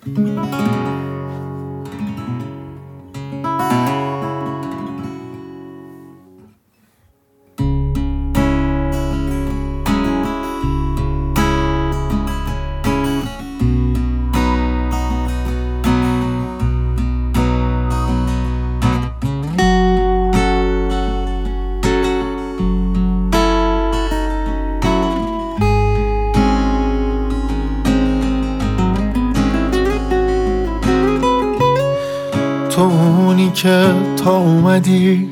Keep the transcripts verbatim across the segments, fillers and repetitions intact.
تو اونی که تا اومدی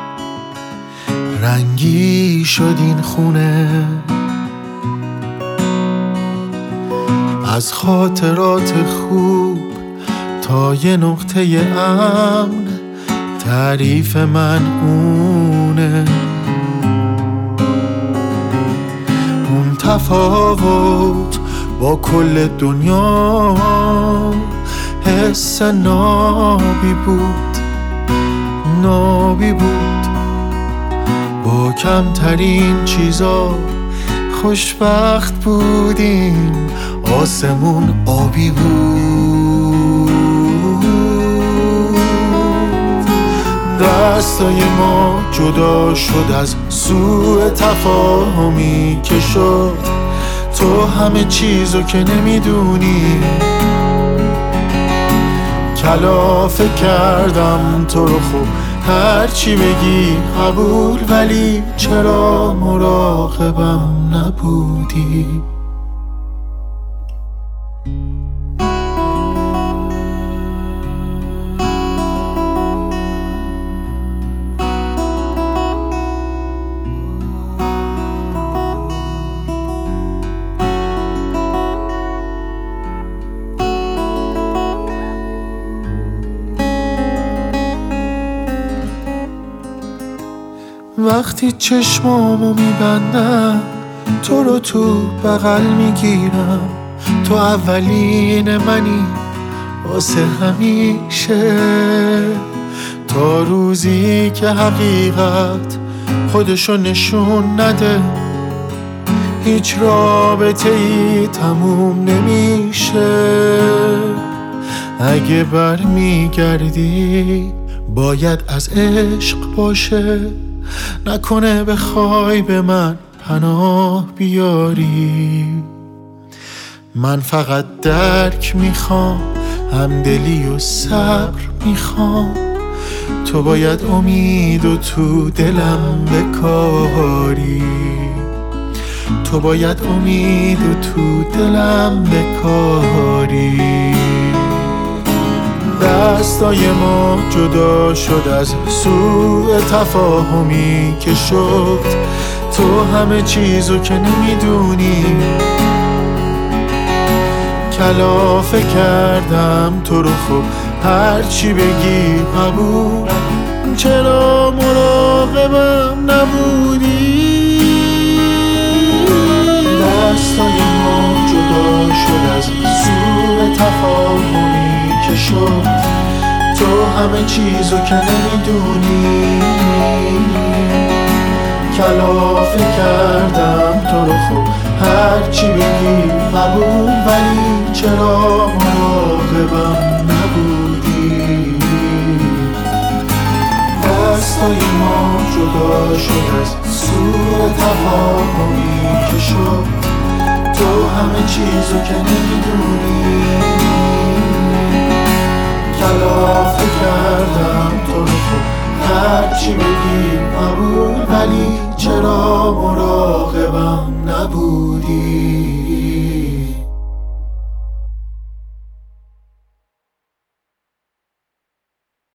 رنگی شد این خونه، از خاطرات خوب تا یه نقطه امن تعریف من اونه. اون تفاوت با کل دنیا حس نابی بود، نابی بود. با کمترین چیزا خوشبخت بودیم، آسمون آبی بود. دستای ما جدا شد از سوء تفاهمی که شد. تو همه چیزو که نمیدونی، کلافه کردم تو رو، خوب هرچی بگی قبول، ولی چرا مراقبم نبودی؟ وقتی چشمامو میبندم تو رو تو بغل میگیرم. تو اولین منی واسه همیشه، تا روزی که حقیقت خودشو نشون نده. هیچ رابطه ای تموم نمیشه. اگه برمیگردی باید از عشق باشه، نکنه بخوای به من پناه بیاری. من فقط درک میخوام، همدلی و صبر میخوام. تو باید امید و تو دلم بکاری. تو باید امید و تو دلم بکاری. دستای ما جدا شد از سوء تفاهمی که شد. تو همه چیزو که نمیدونی، کلافه کردم تو رو، خوب هرچی بگی قبول، چرا مراقبم نبودی؟ دستای ما جدا شد از سوء تفاهمی که شد. تو همه چیزو که نمیدونی، کلافه کردم تو رو، خوب هرچی بگی قبول، ولی چرا مراقبم نبودی؟ دستای ما جدا شد از سوء تفاهمی که شد. تو همه چیزو که نمیدونی،